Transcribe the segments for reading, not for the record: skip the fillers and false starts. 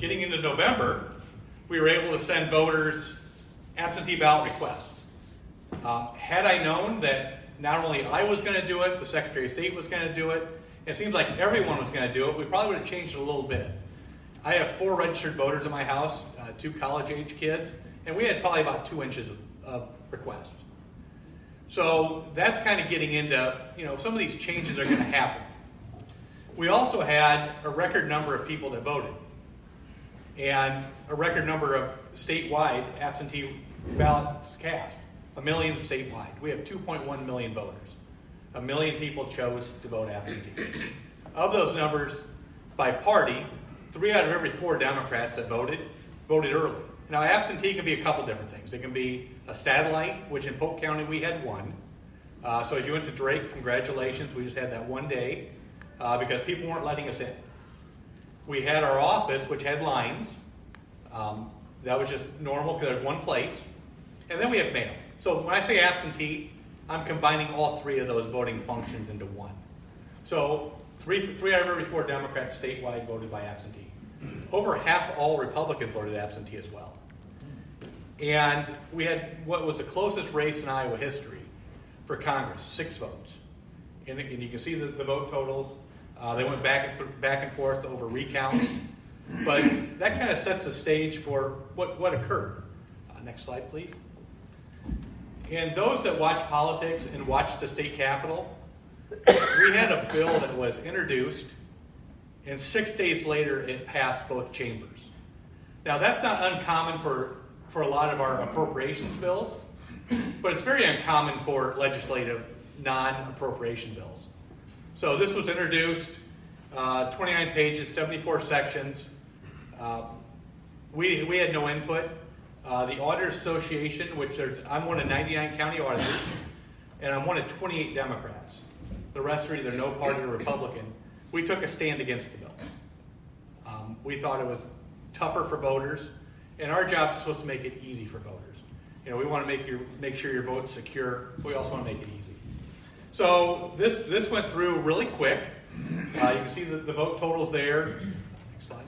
getting into November, we were able to send voters absentee ballot requests. Had I known that not only I was going to do it, the Secretary of State was going to do it, it seems like everyone was going to do it, we probably would have changed it a little bit. I have 4 registered voters in my house, 2 college-age kids, and we had probably about 2 inches of requests. So that's kind of getting into, some of these changes are going to happen. We also had a record number of people that voted and a record number of statewide absentee ballots cast, 1 million statewide. We have 2.1 million voters. 1 million people chose to vote absentee. Of those numbers, by party, 3 out of every 4 Democrats that voted early. Now, absentee can be a couple different things. It can be a satellite, which in Polk County we had 1. So if you went to Drake, congratulations, we just had that 1 day because people weren't letting us in. We had our office, which had lines. That was just normal because there's 1 place. And then we have mail. So when I say absentee, I'm combining all 3 of those voting functions into 1. So 3 out of every 4 Democrats statewide voted by absentee. Over half all Republicans voted absentee as well. And we had what was the closest race in Iowa history for Congress, 6 votes. And you can see the vote totals. They went back and forth over recounts. But that kind of sets the stage for what occurred. Next slide, please. And those that watch politics and watch the state capitol, we had a bill that was introduced, and 6 days later it passed both chambers. Now that's not uncommon for a lot of our appropriations bills, but it's very uncommon for legislative non-appropriation bills. So this was introduced, 29 pages, 74 sections. We had no input. The Auditors Association, I'm one of 99 county auditors, and I'm one of 28 Democrats. The rest are either no party or Republican. We took a stand against the bill. We thought it was tougher for voters, and our job is supposed to make it easy for voters. We want to make sure your vote's secure, but we also want to make it easy. So this went through really quick. You can see the vote totals there. Next slide.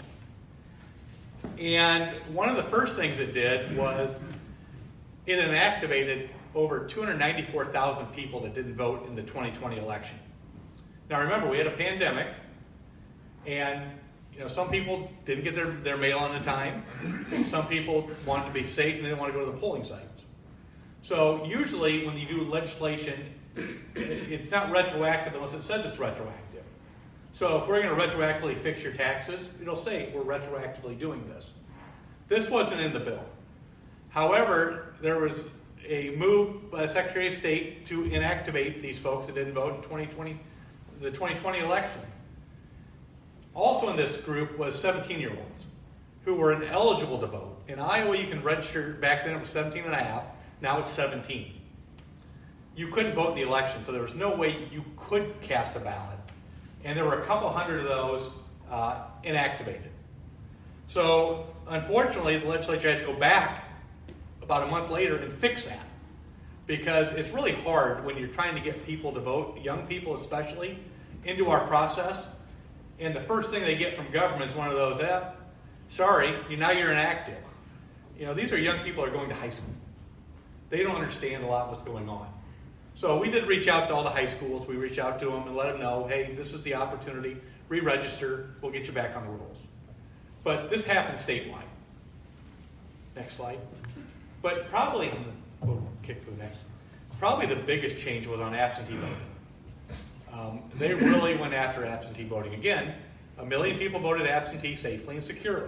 And one of the first things it did was it inactivated over 294,000 people that didn't vote in the 2020 election. Now remember, we had a pandemic, and some people didn't get their mail on in time. Some people wanted to be safe and didn't want to go to the polling sites. So usually when you do legislation, it's not retroactive unless it says it's retroactive. So if we're going to retroactively fix your taxes, it'll say we're retroactively doing this. This wasn't in the bill. However, there was a move by the Secretary of State to inactivate these folks that didn't vote in the 2020 election. Also in this group was 17-year-olds who were ineligible to vote. In Iowa, you can register, back then it was 17 and a half, now it's 17. You couldn't vote in the election, so there was no way you could cast a ballot. And there were a couple hundred of those inactivated. So, unfortunately, the legislature had to go back about a month later and fix that. Because it's really hard when you're trying to get people to vote, young people especially, into our process. And the first thing they get from government is one of those, sorry, now you're inactive. These are young people who are going to high school. They don't understand a lot of what's going on. So we did reach out to all the high schools. We reached out to them and let them know, hey, this is the opportunity. Re-register. We'll get you back on the rolls. But this happened statewide. Next slide. But probably, we'll kick to the next. Probably the biggest change was on absentee voting. They really went after absentee voting. Again, 1 million people voted absentee safely and securely.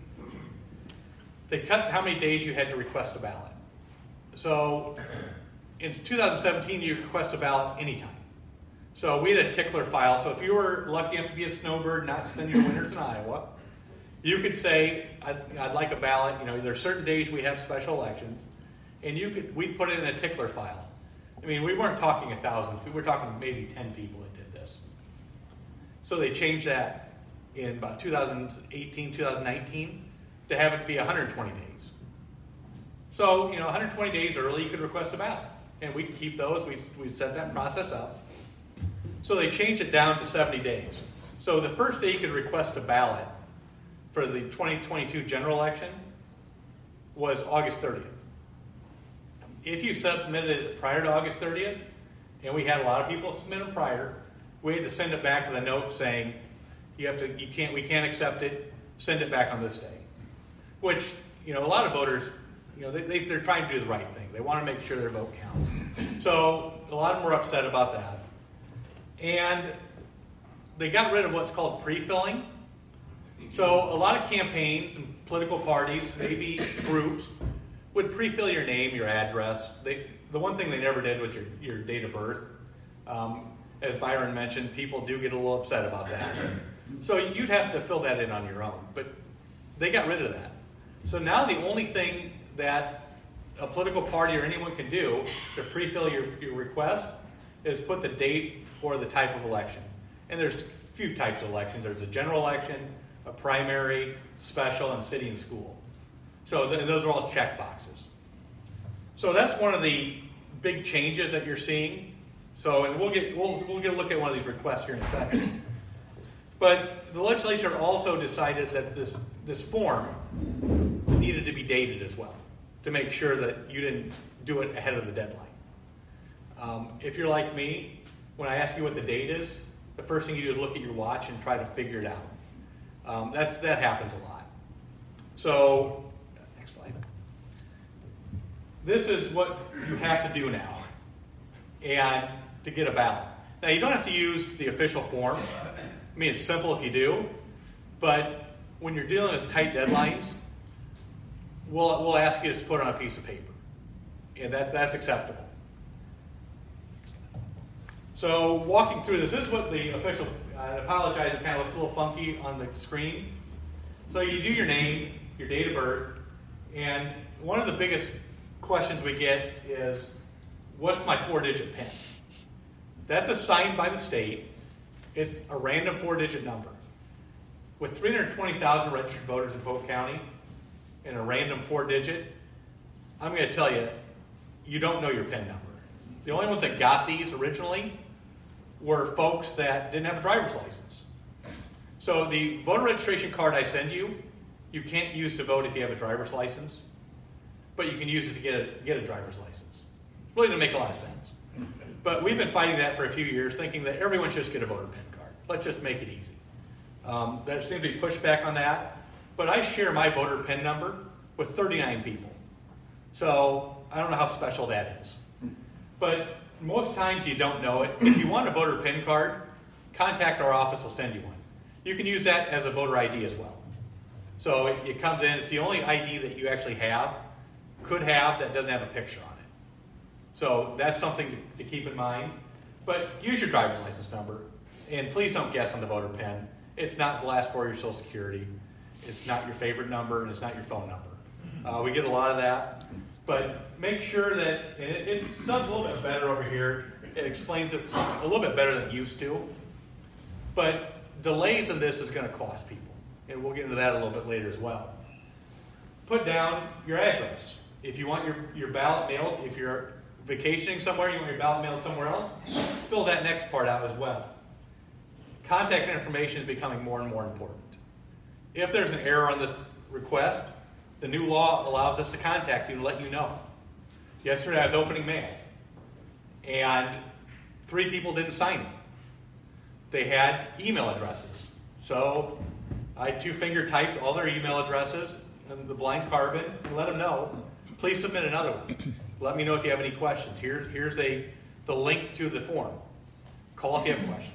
They cut how many days you had to request a ballot. So in 2017, you request a ballot anytime. So we had a tickler file. So if you were lucky enough to be a snowbird, not spend your winters in Iowa, you could say, I'd like a ballot. There are certain days we have special elections, and we'd put it in a tickler file. I mean, we weren't talking 1,000. We were talking maybe 10 people that did this. So they changed that in about 2018, 2019 to have it be 120 days. So, 120 days early, you could request a ballot. And we'd keep those. We'd set that process up. So they changed it down to 70 days. So the first day you could request a ballot for the 2022 general election was August 30th. If you submitted it prior to August 30th, and we had a lot of people submit them prior, we had to send it back with a note saying we can't accept it, send it back on this day. Which, a lot of voters, they're trying to do the right thing. They want to make sure their vote counts. So a lot of them were upset about that. And they got rid of what's called pre-filling. So a lot of campaigns and political parties, maybe groups, would pre-fill your name, your address. The one thing they never did was your date of birth. As Byron mentioned, people do get a little upset about that. So you'd have to fill that in on your own. But they got rid of that. So now the only thing that a political party or anyone can do to pre-fill your request is put the date or the type of election. And there's a few types of elections. There's a general election, a primary, special, and city and school. So those are all check boxes. So that's one of the big changes that you're seeing. So, and we'll get a look at one of these requests here in a second. But the legislature also decided that this form needed to be dated as well to make sure that you didn't do it ahead of the deadline. If you're like me, when I ask you what the date is, the first thing you do is look at your watch and try to figure it out. That happens a lot. So, next slide. This is what you have to do now, and to get a ballot. Now, you don't have to use the official form. I mean, it's simple if you do, but when you're dealing with tight deadlines, we'll ask you to put it on a piece of paper, and that's acceptable. So, walking through this is what the official. I apologize, it kind of looks a little funky on the screen. So you do your name, your date of birth, and one of the biggest questions we get is, what's my 4-digit PIN? That's assigned by the state. It's a random 4-digit number. With 320,000 registered voters in Polk County and a random 4-digit, I'm going to tell you, you don't know your PIN number. The only ones that got these originally were folks that didn't have a driver's license. So the voter registration card I send you, you can't use to vote if you have a driver's license, but you can use it to get a driver's license. Really doesn't make a lot of sense. But we've been fighting that for a few years, thinking that everyone should just get a voter PIN card. Let's just make it easy. There seems to be pushback on that, but I share my voter PIN number with 39 people. So I don't know how special that is. But most times you don't know it. If you want a voter PIN card, contact our office, we'll send you one. You can use that as a voter ID as well. So it comes in, it's the only ID that you actually could have, that doesn't have a picture on it. So that's something to keep in mind. But use your driver's license number, and please don't guess on the voter PIN. It's not the last four of your Social Security. It's not your favorite number, and it's not your phone number. We get a lot of that. But make sure that, and it sounds a little bit better over here. It explains it a little bit better than it used to. But delays in this is going to cost people. And we'll get into that a little bit later as well. Put down your address. If you want your ballot mailed, if you're vacationing somewhere, you want your ballot mailed somewhere else, fill that next part out as well. Contact information is becoming more and more important. If there's an error on this request, the new law allows us to contact you and let you know. Yesterday I was opening mail, and 3 people didn't sign it. They had email addresses. So I 2-finger typed all their email addresses in the blank carbon and let them know, please submit another one. Let me know if you have any questions. Here's the link to the form. Call if you have questions.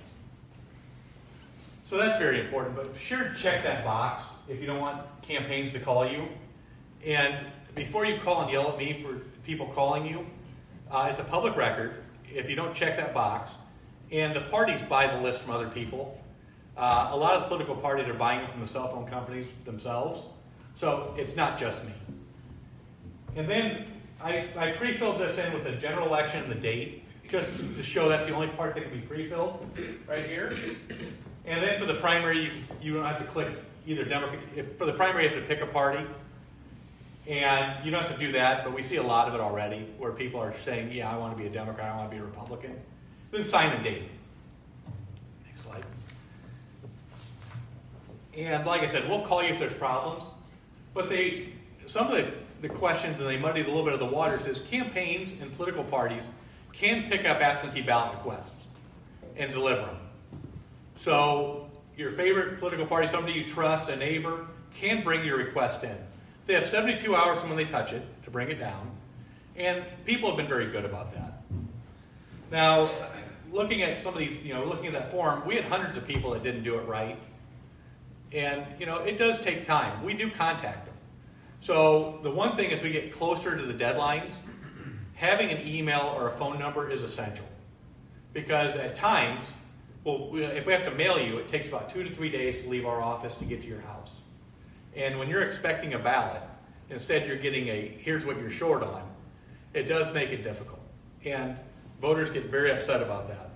So that's very important, but be sure to check that box if you don't want campaigns to call you. And before you call and yell at me for people calling you, it's a public record if you don't check that box. And the parties buy the list from other people. A lot of political parties are buying them from the cell phone companies themselves. So it's not just me. And then I pre-filled this in with the general election and the date, just to show that's the only part that can be pre-filled right here. And then for the primary, you don't have to click either Democrat. For the primary, you have to pick a party. And you don't have to do that, but we see a lot of it already, where people are saying, yeah, I want to be a Democrat, I want to be a Republican. Then sign and date. Next slide. And like I said, we'll call you if there's problems. But some of the questions, and they muddied a little bit of the waters, is campaigns and political parties can pick up absentee ballot requests and deliver them. So your favorite political party, somebody you trust, a neighbor, can bring your request in. They have 72 hours from when they touch it to bring it down. And people have been very good about that. Now, looking at some of these, looking at that form, we had hundreds of people that didn't do it right. And, it does take time. We do contact them. So the one thing as we get closer to the deadlines, having an email or a phone number is essential. Because at times, if we have to mail you, it takes about 2 to 3 days to leave our office to get to your house. And when you're expecting a ballot, instead you're getting here's what you're short on, it does make it difficult. And voters get very upset about that.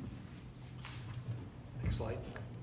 Next slide.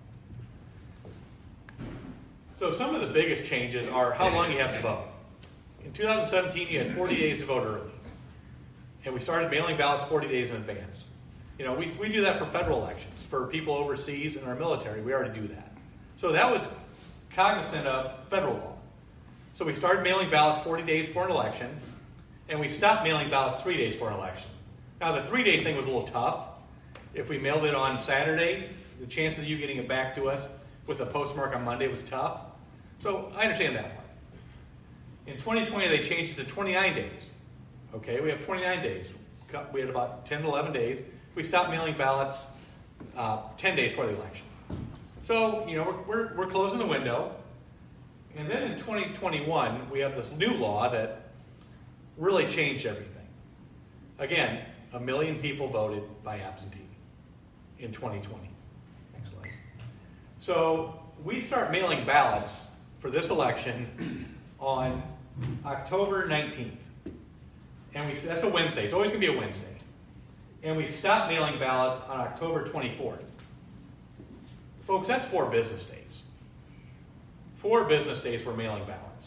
So some of the biggest changes are how long you have to vote. In 2017, you had 40 days to vote early. And we started mailing ballots 40 days in advance. We do that for federal elections. For people overseas and our military, we already do that. So that was cognizant of federal law. So we started mailing ballots 40 days for an election, and we stopped mailing ballots 3 days for an election. Now, the 3-day thing was a little tough. If we mailed it on Saturday, the chances of you getting it back to us with a postmark on Monday was tough. So I understand that part. In 2020, they changed it to 29 days. Okay, we have 29 days. We had about 10 to 11 days. We stopped mailing ballots 10 days before the election. So, we're closing the window. And then in 2021, we have this new law that really changed everything. Again, 1 million people voted by absentee in 2020. Next slide. So we start mailing ballots for this election on October 19th. And that's a Wednesday. It's always going to be a Wednesday. And we stop mailing ballots on October 24th. Folks, that's 4 business days. 4 business days for mailing ballots.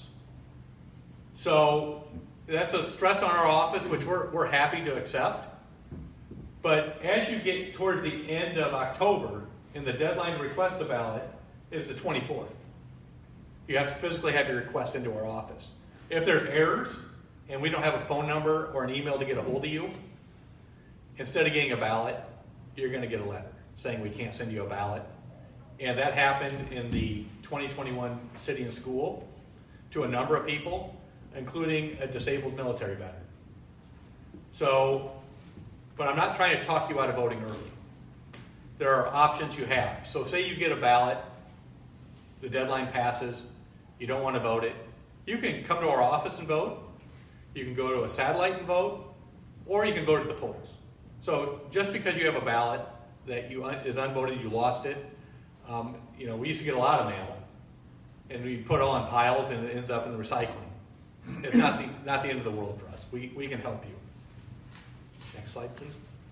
So that's a stress on our office, which we're happy to accept. But as you get towards the end of October, and the deadline to request a ballot is the 24th. You have to physically have your request into our office. If there's errors, and we don't have a phone number or an email to get a hold of you, instead of getting a ballot, you're going to get a letter saying we can't send you a ballot. And that happened in the 2021 City and School to a number of people, including a disabled military veteran. So, but I'm not trying to talk you out of voting early. There are options you have. So say you get a ballot, the deadline passes, you don't want to vote it, you can come to our office and vote, you can go to a satellite and vote, or you can go to the polls. So just because you have a ballot that is unvoted, you lost it, we used to get a lot of mail, and we put it all in piles and it ends up in the recycling. It's not the end of the world for us. We can help you. Next slide, please.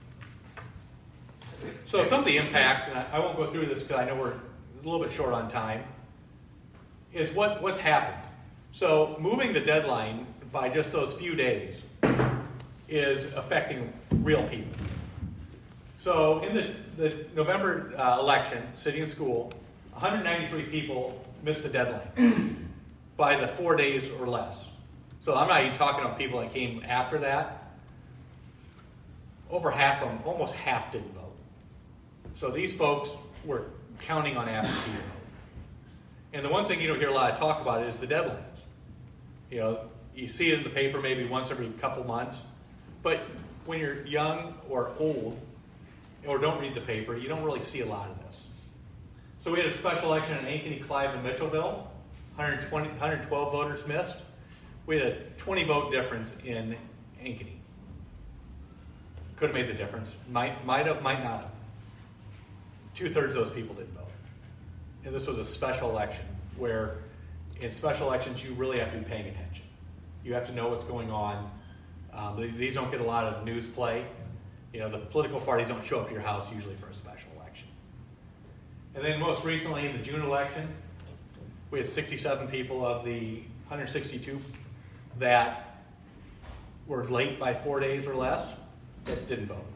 So some of the impact, and I won't go through this because I know we're a little bit short on time, is what's happened. So moving the deadline by just those few days is affecting real people. So in the November election, City and School, 193 people missed the deadline by the 4 days or less. So I'm not even talking about people that came after that. Over half of them, almost half didn't vote. So these folks were counting on absentee vote. And the one thing you don't hear a lot of talk about is the deadlines. You see it in the paper maybe once every couple months. But when you're young or old or don't read the paper, you don't really see a lot of this. So we had a special election in Ankeny, Clive, and Mitchellville. 112 voters missed. We had a 20-vote difference in Ankeny. Could have made the difference. Might have, might not have. 2/3 of those people didn't vote. And this was a special election where in special elections you really have to be paying attention. You have to know what's going on. These don't get a lot of news play. The political parties don't show up to your house usually for a special election. And then most recently in the June election, we had 67 people of the 162 that were late by 4 days or less that didn't vote.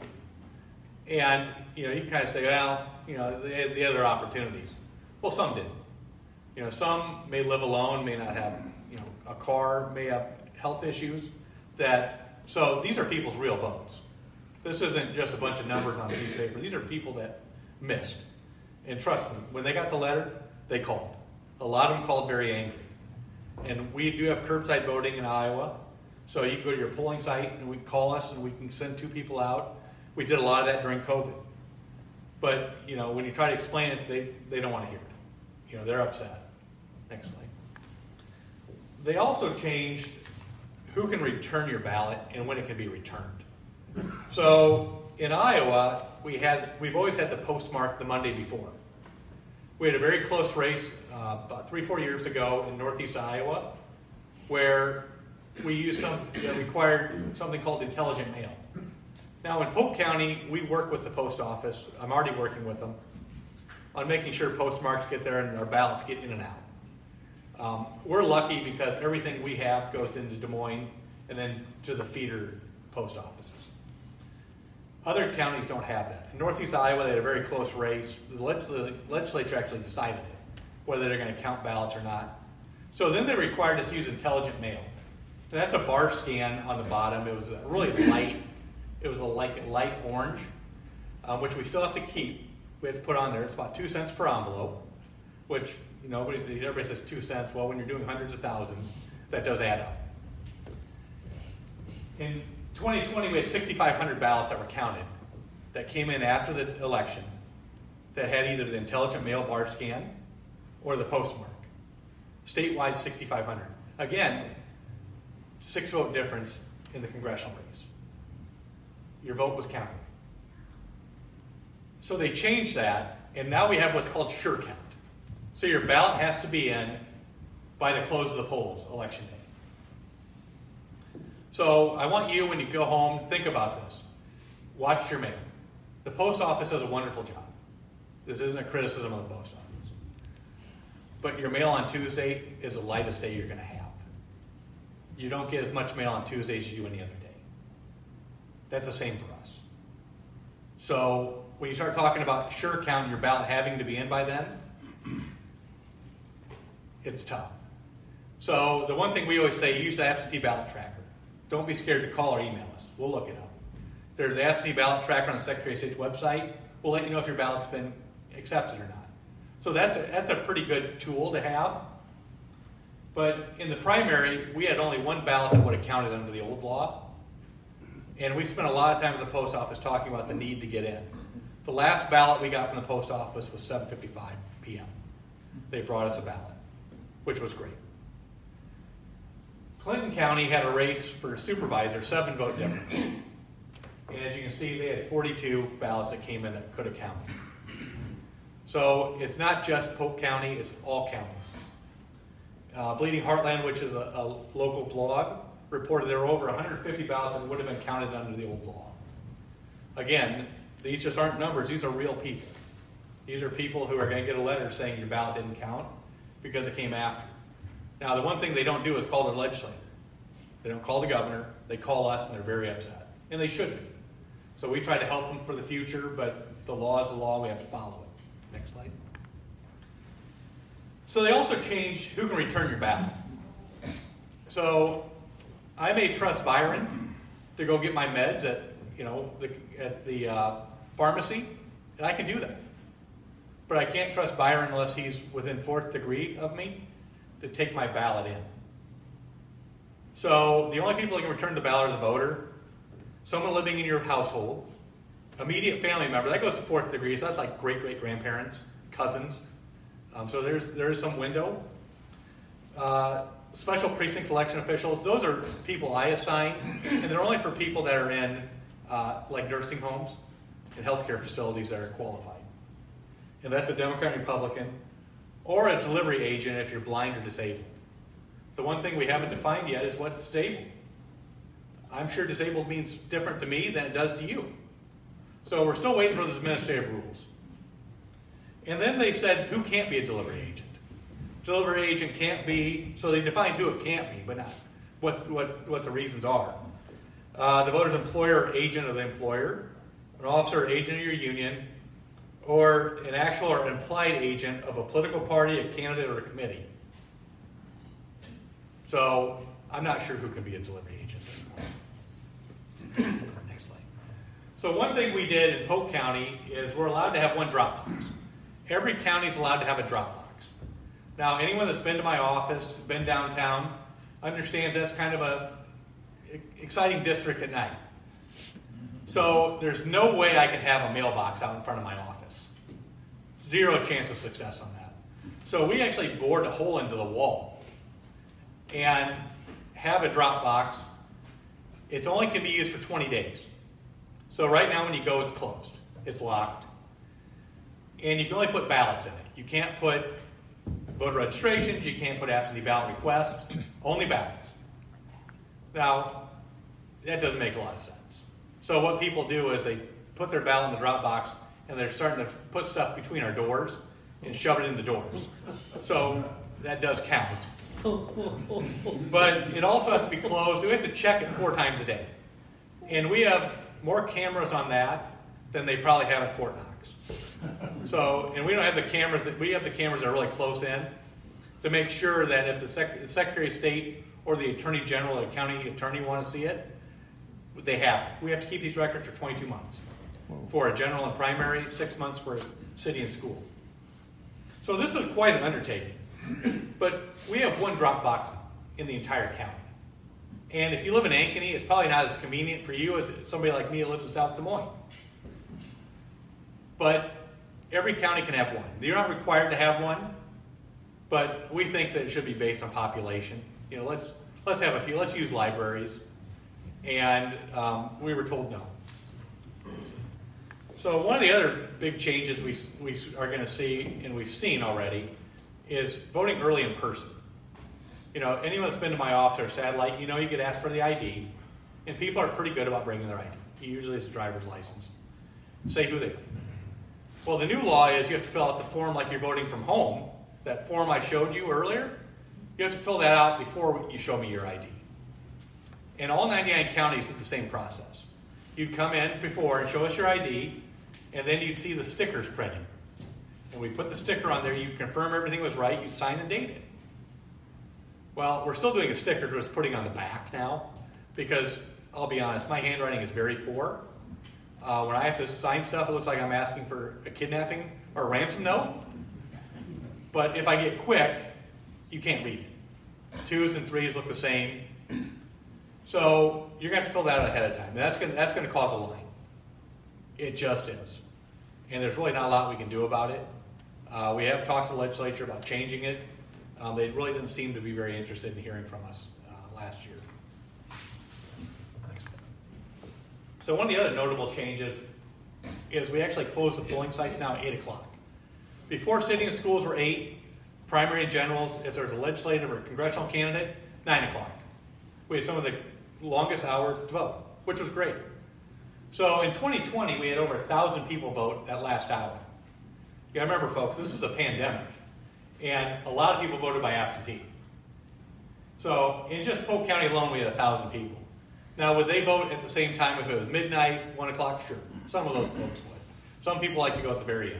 And, you can kind of say, well, they had the other opportunities. Well, some didn't. Some may live alone, may not have, a car, may have health issues. So these are people's real votes. This isn't just a bunch of numbers on a piece of paper. These are people that missed. And trust me, when they got the letter, they called. A lot of them called very angry. And we do have curbside voting in Iowa. So you can go to your polling site and we call us and we can send 2 people out. We did a lot of that during COVID. But, when you try to explain it, they don't want to hear it. They're upset. Next slide. They also changed who can return your ballot and when it can be returned. So in Iowa, we've always had the postmark the Monday before. We had a very close race about 3-4 years ago in northeast Iowa, where we used something that required something called intelligent mail. Now in Polk County, we work with the post office. I'm already working with them on making sure postmarks get there and our ballots get in and out. We're lucky because everything we have goes into Des Moines and then to the feeder post offices. Other counties don't have that. In northeast Iowa, they had a very close race. The legislature actually decided it, whether they're going to count ballots or not. So then they required us to use intelligent mail. And that's a bar scan on the bottom. It was really light. It was like light orange, which we still have to keep. We have to put on there. It's about 2 cents per envelope, which everybody says 2 cents. Well, when you're doing hundreds of thousands, that does add up. In 2020, we had 6,500 ballots that were counted that came in after the election that had either the intelligent mail bar scan or the postmark. Statewide, 6,500. Again, 6 vote difference in the congressional race. Your vote was counted. So they changed that, and now we have what's called sure count. So your ballot has to be in by the close of the polls, election day. So I want you, when you go home, think about this. Watch your mail. The post office does a wonderful job. This isn't a criticism of the post office. But your mail on Tuesday is the lightest day you're going to have. You don't get as much mail on Tuesday as you do any other day. That's the same for us. So when you start talking about sure count, your ballot having to be in by then, it's tough. So the one thing we always say, use the absentee ballot tracker. Don't be scared to call or email us. We'll look it up. There's the absentee ballot tracker on the Secretary of State's website. We'll let you know if your ballot's been accepted or not. So that's a pretty good tool to have. But in the primary, we had only one ballot that would have counted under the old law. And we spent a lot of time at the post office talking about the need to get in. The last ballot we got from the post office was 7:55 p.m. They brought us a ballot, which was great. Clinton County had a race for supervisor, 7 vote difference. And as you can see, they had 42 ballots that came in that could have counted. So it's not just Polk County, it's all counties. Bleeding Heartland, which is a local blog, reported there were over 150 ballots that would have been counted under the old law. Again, these just aren't numbers, these are real people. These are people who are going to get a letter saying your ballot didn't count because it came after. Now, the one thing they don't do is call their legislator. They don't call the governor, they call us, and they're very upset. And they should be. So we try to help them for the future, but the law is the law, we have to follow it. Next slide. So they also changed who can return your ballot. So I may trust Byron to go get my meds at the pharmacy, and I can do that. But I can't trust Byron unless he's within 4th degree of me to take my ballot in. So the only people that can return the ballot are the voter, someone living in your household, immediate family member. That goes to 4th degree, so that's like great-great-grandparents, cousins. So there's some window. Special precinct election officials, those are people I assign, and they're only for people that are in like nursing homes and healthcare facilities that are qualified. And that's a Democrat and Republican, or a delivery agent if you're blind or disabled. The one thing we haven't defined yet is what's disabled. I'm sure disabled means different to me than it does to you. So we're still waiting for those administrative rules. And then they said who can't be a delivery agent. Delivery agent can't be, so they defined who it can't be, but not what the reasons are. The voter's employer or agent of the employer, an officer or agent of your union, or an actual or implied agent of a political party, a candidate, or a committee. So I'm not sure who can be a delivery agent. Next slide. So one thing we did in Polk County is we're allowed to have one drop box. Every county is allowed to have a drop box. Now, anyone that's been to my office, been downtown, understands that's kind of a exciting district at night. So there's no way I could have a mailbox out in front of my office. Zero chance of success on that. So we actually bored a hole into the wall and have a drop box. It only can be used for 20 days. So right now when you go, it's closed. It's locked. And you can only put ballots in it. You can't put voter registrations. You can't put absentee ballot requests. Only ballots. Now, that doesn't make a lot of sense. So what people do is they put their ballot in the drop box, and they're starting to put stuff between our doors and shove it in the doors. So that does count. But it also has to be closed. We have to check it 4 times a day. And we have more cameras on that than they probably have at Fort Knox. So, and we don't have the cameras we have the cameras that are really close in to make sure that if the Secretary of State or the Attorney General or the county attorney want to see it, they have it. We have to keep these records for 22 months. For a general and primary, 6 months for city and school. So this is quite an undertaking. But we have one drop box in the entire county. And if you live in Ankeny, it's probably not as convenient for you as somebody like me that lives in South Des Moines. But every county can have one. You're not required to have one, but we think that it should be based on population. You know, let's have a few. Let's use libraries. And we were told no. So one of the other big changes we are going to see, and we've seen already, is voting early in person. You know, anyone that's been to my office or satellite, you know you get asked for the ID, and people are pretty good about bringing their ID. Usually it's a driver's license. Say who they are. Well, the new law is you have to fill out the form like you're voting from home. That form I showed you earlier, you have to fill that out before you show me your ID. And all 99 counties did the same process. You'd come in before and show us your ID, and then you'd see the stickers printing. And we put the sticker on there, you confirm everything was right, you sign and date it. Well, we're still doing a sticker, just putting on the back now, because I'll be honest, my handwriting is very poor. When I have to sign stuff, it looks like I'm asking for a kidnapping or a ransom note. But if I get quick, you can't read it. 2s and 3s look the same. So you're going to have to fill that out ahead of time. And that's going to cause a line. It just is. And there's really not a lot we can do about it. We have talked to the legislature about changing it. They really didn't seem to be very interested in hearing from us last year. Next. So one of the other notable changes is we actually close the polling sites now at 8 o'clock. Before sitting in schools were 8, primary and generals, if there's a legislative or congressional candidate, 9 o'clock. We had some of the longest hours to vote, which was great. So in 2020, we had over 1,000 people vote that last hour. You gotta remember, folks, this was a pandemic, and a lot of people voted by absentee. So in just Polk County alone, we had 1,000 people. Now, would they vote at the same time if it was midnight, 1 o'clock? Sure. Some of those folks would. Some people like to go at the very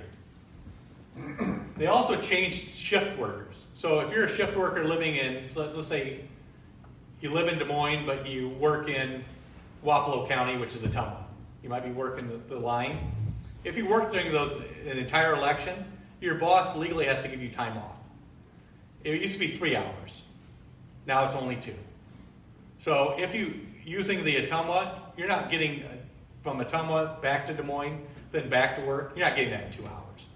end. They also changed shift workers. So if you're a shift worker living in, let's say you live in Des Moines, but you work in Wapello County, which is Ottumwa. You might be working the line. If you work during an entire election, your boss legally has to give you time off. It used to be 3 hours. Now it's only 2. So if you using the Ottumwa, you're not getting from Ottumwa back to Des Moines, then back to work. You're not getting that in 2 hours.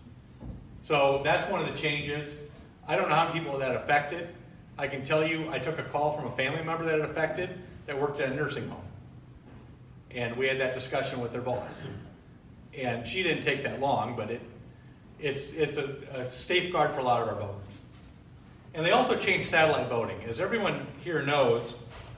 So that's one of the changes. I don't know how many people that affected. I can tell you I took a call from a family member that it affected that worked at a nursing home. And we had that discussion with their boss. And she didn't take that long, but it's a safeguard for a lot of our voters. And they also changed satellite voting. As everyone here knows,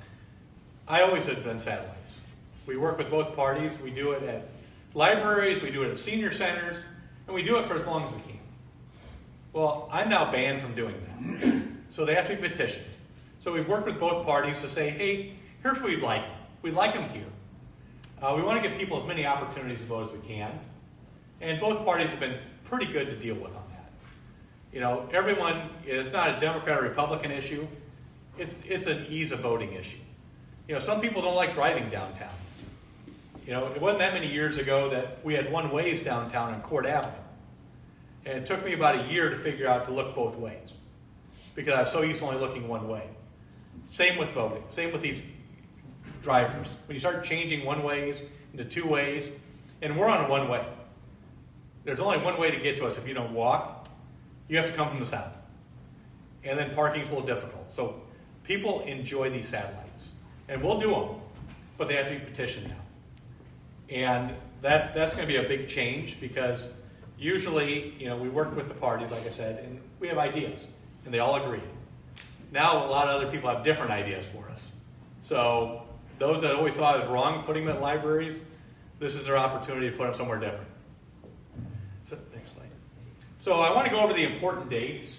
I always have done satellites. We work with both parties. We do it at libraries, we do it at senior centers, and we do it for as long as we can. Well, I'm now banned from doing that. So they have to be petitioned. So we've worked with both parties to say, hey, here's what we'd like. We'd like them here. We want to give people as many opportunities to vote as we can. And both parties have been pretty good to deal with on that. You know, everyone, it's not a Democrat or Republican issue. It's an ease of voting issue. You know, some people don't like driving downtown. You know, it wasn't that many years ago that we had one-ways downtown on Court Avenue. And it took me about a year to figure out to look both ways, because I was so used to only looking one way. Same with voting. Same with these drivers. When you start changing one-ways into two-ways, and we're on a one-way. There's only one way to get to us if you don't walk. You have to come from the south. And then parking's a little difficult. So people enjoy these satellites. And we'll do them, but they have to be petitioned now. And that's going to be a big change, because usually, you know, we work with the parties, like I said, and we have ideas, and they all agree. Now a lot of other people have different ideas for us. So those that always thought it was wrong putting them at libraries, this is their opportunity to put them somewhere different. So, next slide. So I want to go over the important dates.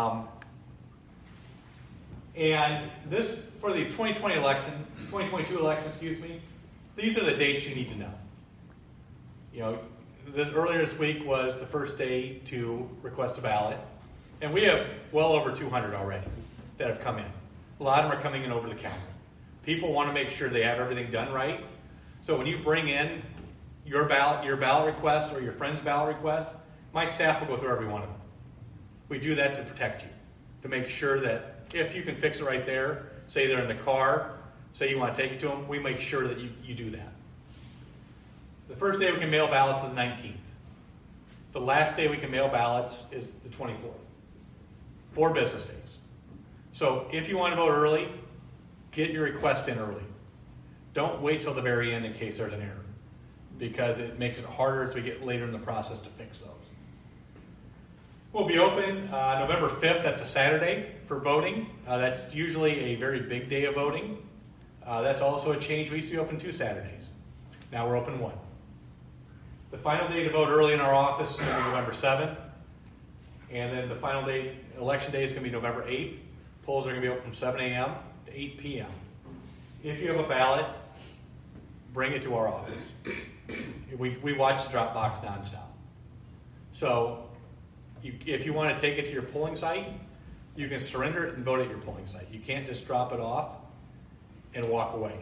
And this, for the 2022 election, these are the dates you need to know. You know, earlier this week was the first day to request a ballot. And we have well over 200 already that have come in. A lot of them are coming in over the counter. People want to make sure they have everything done right. So when you bring in your ballot request or your friend's ballot request, my staff will go through every one of them. We do that to protect you, to make sure that if you can fix it right there, say they're in the car, say you want to take it to them, we make sure that you do that. The first day we can mail ballots is the 19th. The last day we can mail ballots is the 24th. 4 business days. So if you want to vote early, get your request in early. Don't wait till the very end in case there's an error, because it makes it harder as we get later in the process to fix those. We'll be open November 5th. That's a Saturday for voting. That's usually a very big day of voting. That's also a change. We used to be open 2 Saturdays. Now we're open 1. The final day to vote early in our office is going to be November 7th. And then the final day, election day, is going to be November 8th. Polls are going to be open from 7 a.m. to 8 p.m. If you have a ballot, bring it to our office. We watch the drop box nonstop. So if you want to take it to your polling site, you can surrender it and vote at your polling site. You can't just drop it off and walk away.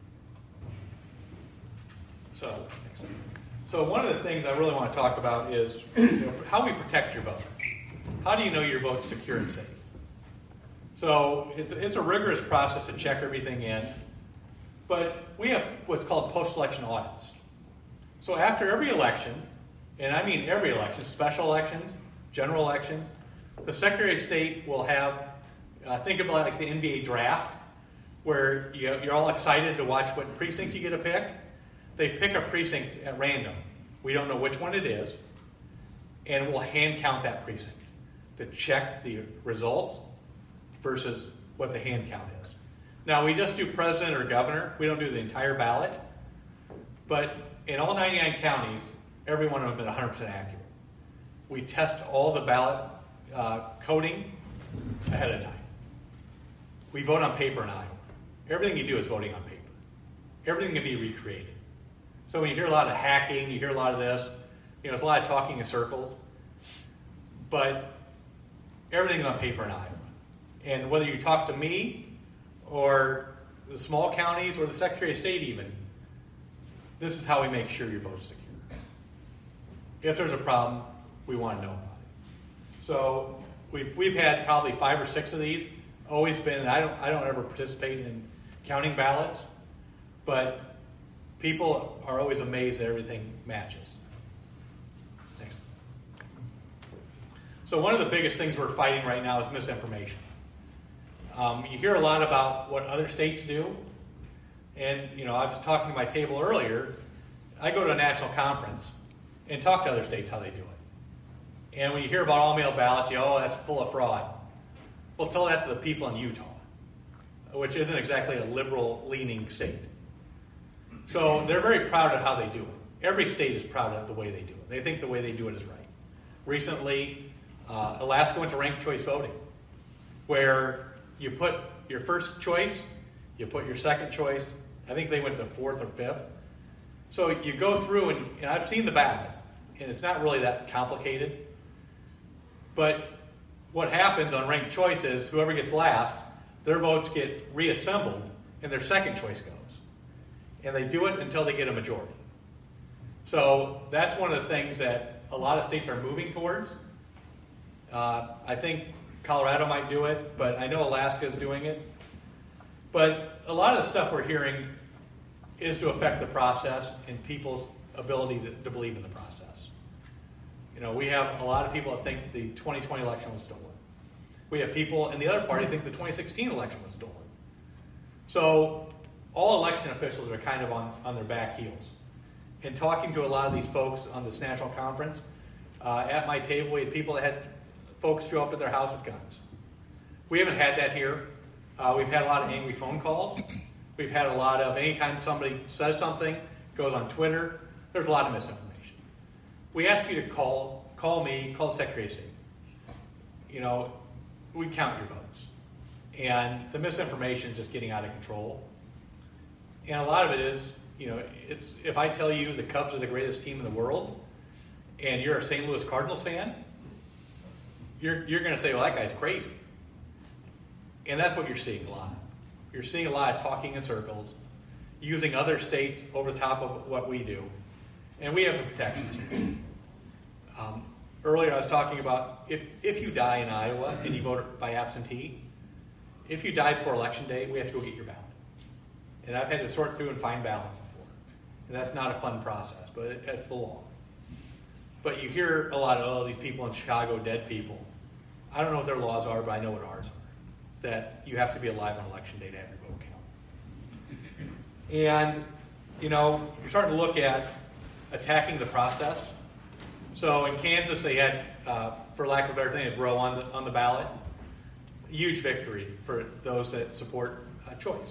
So one of the things I really want to talk about is how we protect your vote. How do you know your vote's secure and safe? So it's a rigorous process to check everything in, but we have what's called post-election audits. So after every election, and I mean every election, special elections, general elections, the Secretary of State will have, think about like the NBA draft, where you're all excited to watch what precinct you get to pick. They pick a precinct at random. We don't know which one it is, and we'll hand count that precinct to check the results versus what the hand count is. Now, we just do president or governor. We don't do the entire ballot. But in all 99 counties, every one of them has been 100% accurate. We test all the ballot coding ahead of time. We vote on paper in Iowa. Everything you do is voting on paper. Everything can be recreated. So when you hear a lot of hacking, you hear a lot of this, it's a lot of talking in circles. But everything's on paper in Iowa. And whether you talk to me or the small counties or the Secretary of State even, this is how we make sure your vote's secure. If there's a problem, we want to know about it. So we've had probably 5 or 6 of these. Always been. I don't ever participate in counting ballots, but people are always amazed that everything matches. Next. So one of the biggest things we're fighting right now is misinformation. You hear a lot about what other states do, and I was talking to my table earlier. I go to a national conference and talk to other states how they do it. And when you hear about all-mail ballots, that's full of fraud. Well, tell that to the people in Utah, which isn't exactly a liberal-leaning state. So they're very proud of how they do it. Every state is proud of the way they do it. They think the way they do it is right. Recently, Alaska went to ranked choice voting, where you put your first choice, you put your second choice. I think they went to 4th or 5th. So you go through, and I've seen the ballot, and it's not really that complicated. But what happens on ranked choice is whoever gets last, their votes get reassembled, and their second choice goes. And they do it until they get a majority. So that's one of the things that a lot of states are moving towards. I think Colorado might do it, but I know Alaska is doing it. But a lot of the stuff we're hearing is to affect the process and people's ability to believe in the process. You know, we have a lot of people that think the 2020 election was stolen. We have people in the other party think the 2016 election was stolen. So all election officials are kind of on their back heels. And talking to a lot of these folks on this national conference, at my table we had people that had folks show up at their house with guns. We haven't had that here. We've had a lot of angry phone calls. We've had a lot of, anytime somebody says something, goes on Twitter, there's a lot of misinformation. We ask you to call me, call the Secretary of State. You know, we count your votes. And the misinformation is just getting out of control. And a lot of it is, you know, it's if I tell you the Cubs are the greatest team in the world, and you're a St. Louis Cardinals fan, you're going to say, well, that guy's crazy. And that's what you're seeing a lot. You're seeing a lot of talking in circles, using other states over the top of what we do. And we have the protections here. Earlier I was talking about if you die in Iowa and you vote by absentee, if you die before Election Day, we have to go get your ballot. And I've had to sort through and find ballots before. And that's not a fun process, but that's the law. But you hear a lot of, these people in Chicago, dead people. I don't know what their laws are, but I know what ours are. That you have to be alive on Election Day to have your vote count. And, you know, you're starting to look at attacking the process. So in Kansas, they had, for lack of a better thing, a row on the ballot. Huge victory for those that support choice.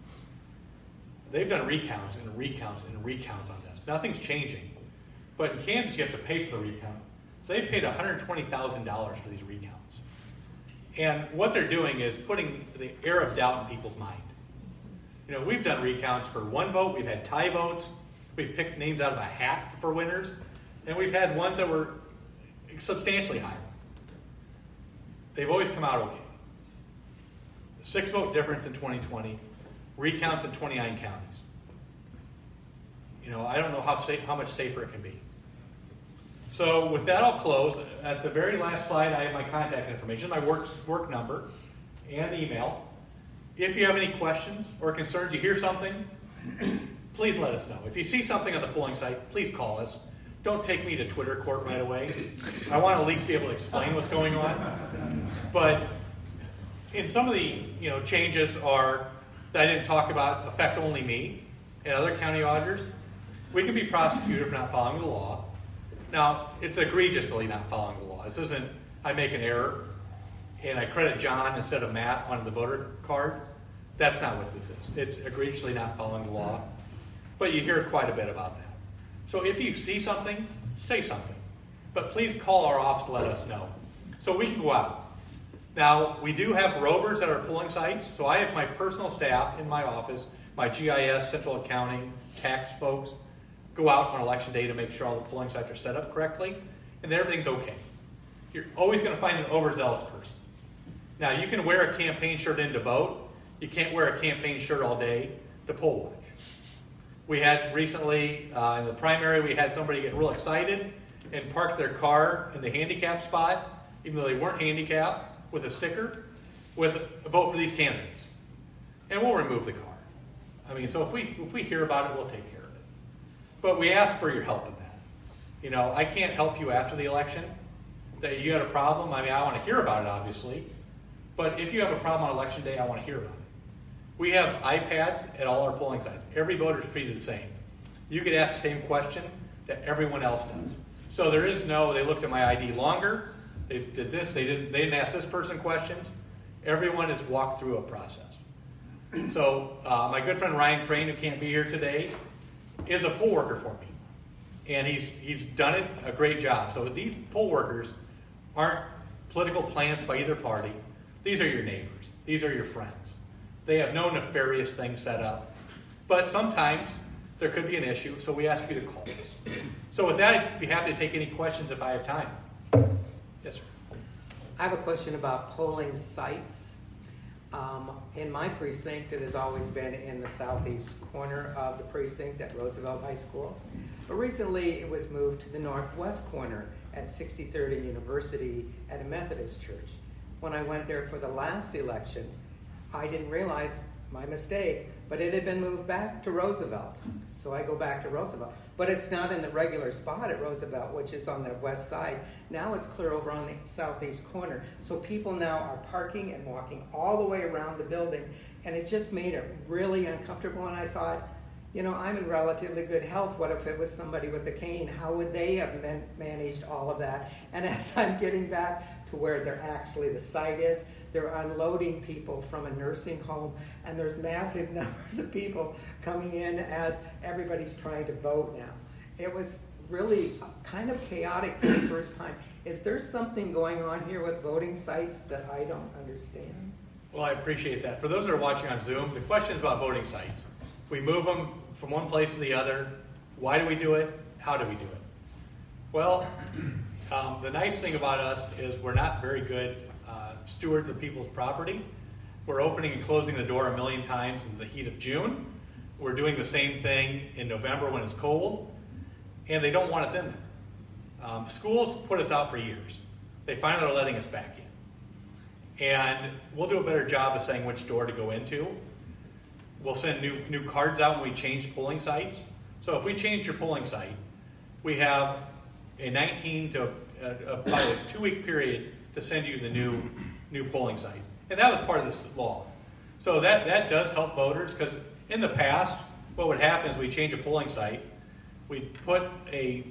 They've done recounts and recounts and recounts on this. Nothing's changing. But in Kansas, you have to pay for the recount. So they paid $120,000 for these recounts. And what they're doing is putting the air of doubt in people's mind. You know, we've done recounts for one vote. We've had tie votes. We've picked names out of a hat for winners. And we've had ones that were substantially higher. They've always come out okay. 6-vote difference in 2020. Recounts in 29 counties. You know, I don't know how much safer it can be. So with that, I'll close. At the very last slide, I have my contact information, my work number, and email. If you have any questions or concerns, you hear something, please let us know. If you see something on the polling site, please call us. Don't take me to Twitter court right away. I want to at least be able to explain what's going on. But in some of the changes are that I didn't talk about affect only me and other county auditors. We can be prosecuted for not following the law. Now, it's egregiously not following the law. This isn't, I make an error and I credit John instead of Matt on the voter card. That's not what this is. It's egregiously not following the law. But you hear quite a bit about that. So if you see something, say something. But please call our office to let us know so we can go out. Now, we do have rovers at our polling sites. So I have my personal staff in my office, my GIS, central accounting, tax folks, go out on election day to make sure all the polling sites are set up correctly, and everything's okay. You're always going to find an overzealous person. Now, you can wear a campaign shirt in to vote. You can't wear a campaign shirt all day to poll watch. We had recently, in the primary, we had somebody get real excited and park their car in the handicap spot, even though they weren't handicapped, with a sticker, with a vote for these candidates. And we'll remove the car. I mean, so if we hear about it, we'll take care of it. But we ask for your help in that. I can't help you after the election. That you had a problem, I mean, I want to hear about it, obviously. But if you have a problem on election day, I want to hear about it. We have iPads at all our polling sites. Every voter is treated the same. You could ask the same question that everyone else does. So there is no, they looked at my ID longer, they did this, they didn't ask this person questions. Everyone has walked through a process. So my good friend Ryan Crane, who can't be here today, is a poll worker for me. And he's done it a great job. So these poll workers aren't political plants by either party. These are your neighbors. These are your friends. They have no nefarious things set up. But sometimes there could be an issue, so we ask you to call us. So with that, I'd be happy to take any questions if I have time. Yes, sir. I have a question about polling sites. In my precinct, it has always been in the southeast corner of the precinct at Roosevelt High School. But recently, it was moved to the northwest corner at 63rd and University at a Methodist church. When I went there for the last election, I didn't realize my mistake, but it had been moved back to Roosevelt. So I go back to Roosevelt. But it's not in the regular spot at Roosevelt, which is on the west side. Now it's clear over on the southeast corner. So people now are parking and walking all the way around the building. And it just made it really uncomfortable. And I thought, you know, I'm in relatively good health. What if it was somebody with a cane? How would they have managed all of that? And as I'm getting back to where the site is, they're unloading people from a nursing home, and there's massive numbers of people coming in as everybody's trying to vote now. It was really kind of chaotic for the first time. Is there something going on here with voting sites that I don't understand? Well, I appreciate that. For those that are watching on Zoom, the question is about voting sites. We move them from one place to the other. Why do we do it? How do we do it? Well, the nice thing about us is we're not very good stewards of people's property. We're opening and closing the door a million times in the heat of June. We're doing the same thing in November when it's cold, and they don't want us in there. Schools put us out for years. They finally are letting us back in. And we'll do a better job of saying which door to go into. We'll send new cards out when we change polling sites. So if we change your polling site, we have a 19 to about a 2-week period to send you the new polling site. And that was part of this law. So that does help voters, because in the past, what would happen is we'd change a polling site, we'd put a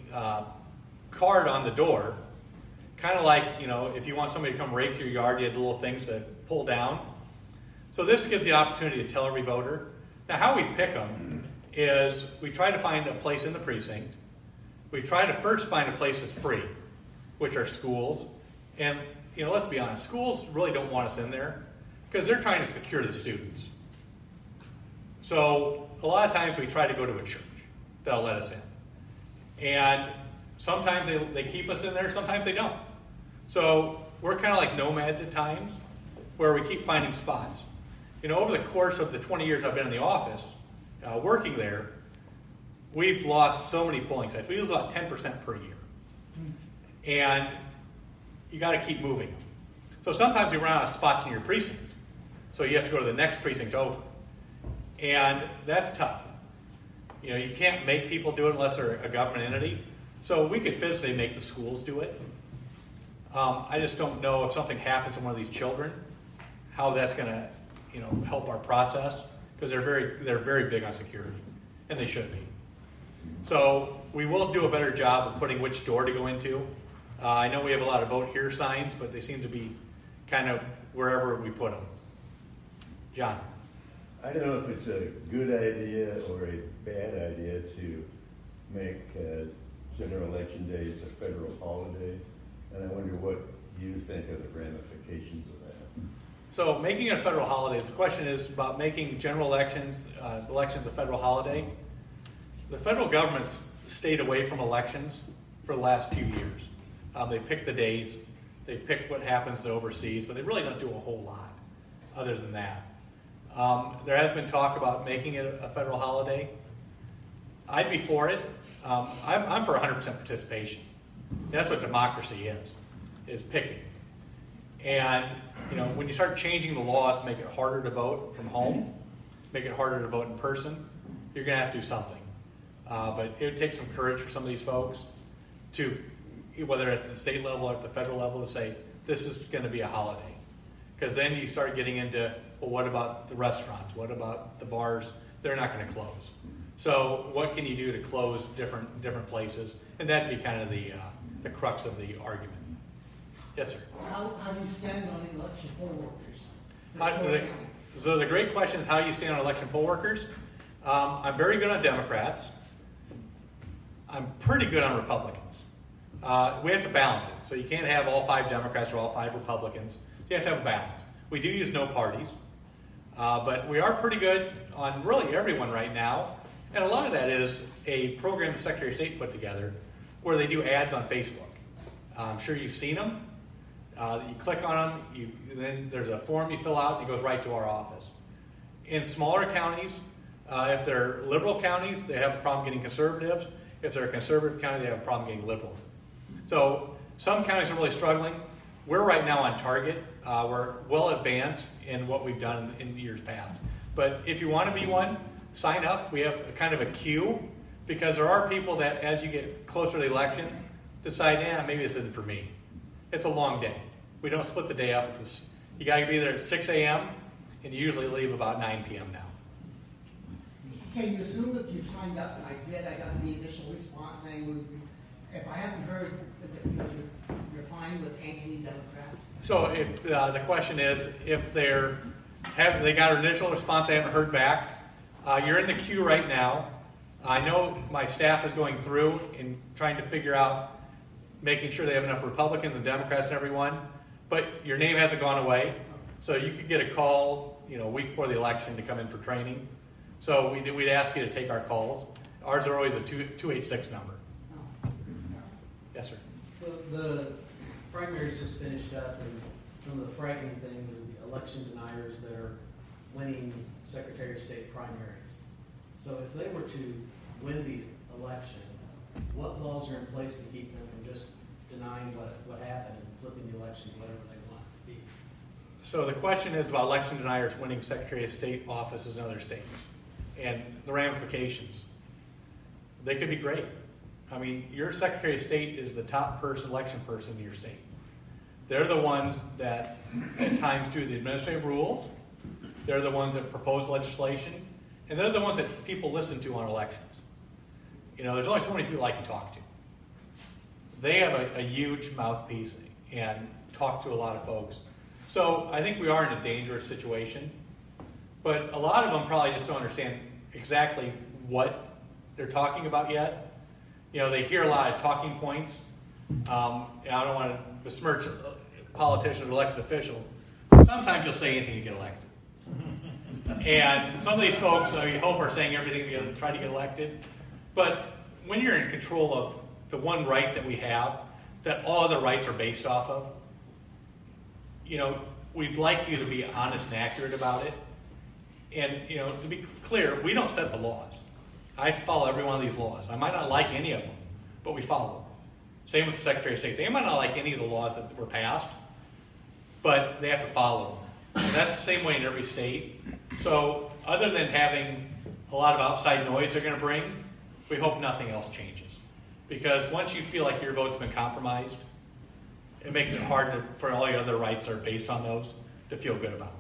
card on the door, kind of like, you know, if you want somebody to come rake your yard, you had the little things to pull down. So this gives the opportunity to tell every voter. Now, how we pick them is we try to find a place in the precinct. We try to first find a place that's free, which are schools. And, you know, let's be honest, schools really don't want us in there because they're trying to secure the students. So a lot of times we try to go to a church that'll let us in. And sometimes they keep us in there, sometimes they don't. So we're kind of like nomads at times where we keep finding spots. You know, over the course of the 20 years I've been in the office, working there, we've lost so many polling sites. We lose about 10% per year. And you got to keep moving. So sometimes we run out of spots in your precinct. So you have to go to the next precinct over. And that's tough. You know, you can't make people do it unless they're a government entity. So we could physically make the schools do it. I just don't know if something happens to one of these children, how that's going to, you know, help our process, because they're very big on security, and they should be. So we will do a better job of putting which door to go into. I know we have a lot of vote here signs, but they seem to be kind of wherever we put them. John. I don't know if it's a good idea or a bad idea to make General Election Days a federal holiday, and I wonder what you think of the ramifications of that. So making it a federal holiday, the question is about making general elections a federal holiday. The federal government's stayed away from elections for the last few years. They pick the days, they pick what happens overseas, but they really don't do a whole lot other than that. There has been talk about making it a federal holiday. I'd be for it. I'm for 100% participation. That's what democracy is picking. And, you know, when you start changing the laws to make it harder to vote from home, make it harder to vote in person, you're going to have to do something. But it would take some courage for some of these folks to, whether it's at the state level or at the federal level, to say, this is going to be a holiday. Because then you start getting into, well, what about the restaurants? What about the bars? They're not going to close. So what can you do to close different places? And that'd be kind of the crux of the argument. Yes, sir. How do you stand on election poll workers? So the great question is how you stand on election poll workers. I'm very good on Democrats. I'm pretty good on Republicans. We have to balance it. So you can't have all 5 Democrats or all 5 Republicans. You have to have a balance. We do use no parties. But we are pretty good on really everyone right now. And a lot of that is a program the Secretary of State put together where they do ads on Facebook. I'm sure you've seen them. You click on them, then there's a form you fill out, and it goes right to our office. In smaller counties, if they're liberal counties, they have a problem getting conservatives. If they're a conservative county, they have a problem getting liberals. So some counties are really struggling. We're right now on target. We're well advanced in what we've done in years past. But if you want to be one, sign up. We have a kind of a queue because there are people that, as you get closer to the election, decide, maybe this isn't for me. It's a long day. We don't split the day up. You got to be there at 6 a.m. and you usually leave about 9 p.m. now. Can you assume if you signed up, and I did, I got the initial response saying, if I haven't heard, is it because you're fine with anti-Democrats? So if the question is, if they got an initial response, they haven't heard back, you're in the queue right now. I know my staff is going through and trying to figure out, making sure they have enough Republicans and Democrats and everyone, but your name hasn't gone away. So you could get a call, a week before the election to come in for training. So we'd ask you to take our calls. Ours are always a 286 number. Yes, sir. The primaries just finished up, and some of the frightening things are the election deniers that are winning Secretary of State primaries. So if they were to win the election, what laws are in place to keep them from just denying what happened and flipping the election to whatever they want it to be? So the question is about election deniers winning Secretary of State offices in other states and the ramifications. They could be great. I mean, your Secretary of State is the top election person in your state. They're the ones that at times do the administrative rules. They're the ones that propose legislation. And they're the ones that people listen to on elections. There's only so many people I can talk to. They have a huge mouthpiece and talk to a lot of folks. So I think we are in a dangerous situation. But a lot of them probably just don't understand exactly what they're talking about yet. They hear a lot of talking points. I don't want to besmirch politicians or elected officials. Sometimes you'll say anything to get elected. And some of these folks, I hope, are saying everything to try to get elected. But when you're in control of the one right that we have, that all other rights are based off of, we'd like you to be honest and accurate about it. And, to be clear, we don't set the laws. I follow every one of these laws. I might not like any of them, but we follow them. Same with the Secretary of State. They might not like any of the laws that were passed, but they have to follow them. And that's the same way in every state. So other than having a lot of outside noise they're going to bring, we hope nothing else changes. Because once you feel like your vote's been compromised, it makes it hard for all your other rights that are based on those to feel good about.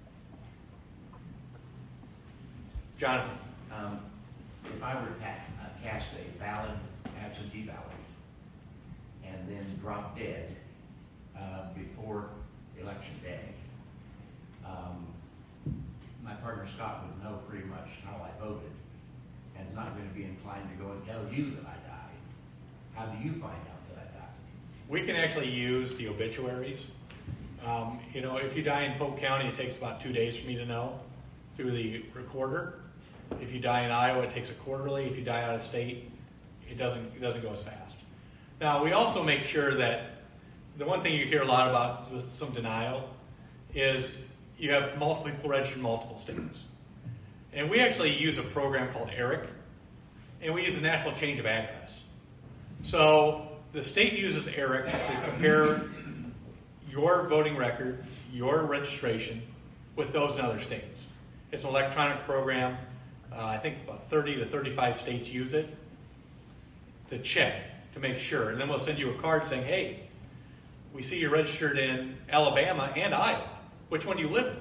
Jonathan. If I were to cast a valid absentee ballot and then drop dead before election day, my partner Scott would know pretty much how I voted and not going to be inclined to go and tell you that I died. How do you find out that I died? We can actually use the obituaries. If you die in Polk County, it takes about 2 days for me to know through the recorder. If you die in Iowa, it takes a quarterly. If you die out of state, it doesn't go as fast. Now, we also make sure that the one thing you hear a lot about with some denial is you have multiple people registered in multiple states. And we actually use a program called ERIC, and we use the National Change of Address. So the state uses ERIC to compare your voting record, your registration, with those in other states. It's an electronic program. I think about 30 to 35 states use it to check, to make sure. And then we'll send you a card saying, hey, we see you're registered in Alabama and Iowa. Which one do you live in?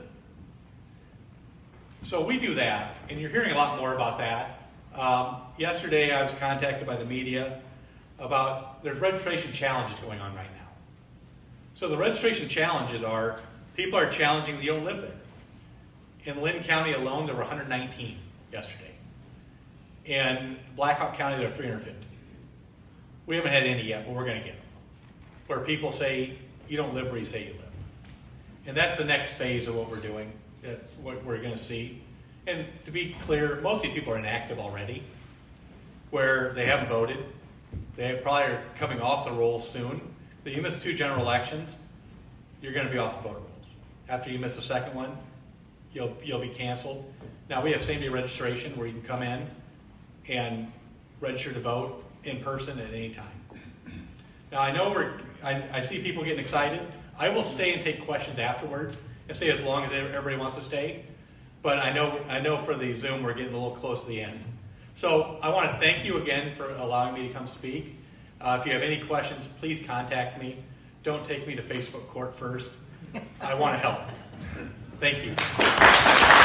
So we do that, and you're hearing a lot more about that. Yesterday I was contacted by the media about there's registration challenges going on right now. So the registration challenges are people are challenging that you don't live there. In Lynn County alone, there were 119 yesterday. In Blackhawk County, there are 350. We haven't had any yet, but we're going to get them. Where people say, you don't live where you say you live. And that's the next phase of what we're doing. That's what we're going to see. And to be clear, most of these people are inactive already, where they haven't voted. They probably are coming off the roll soon. If you miss 2 general elections, you're going to be off the voter rolls. After you miss the second one, you'll be canceled. Now we have same-day registration where you can come in and register to vote in person at any time. Now I know I see people getting excited. I will stay and take questions afterwards and stay as long as everybody wants to stay. But I know for the Zoom we're getting a little close to the end. So I want to thank you again for allowing me to come speak. If you have any questions, please contact me. Don't take me to Facebook court first. I want to help. Thank you.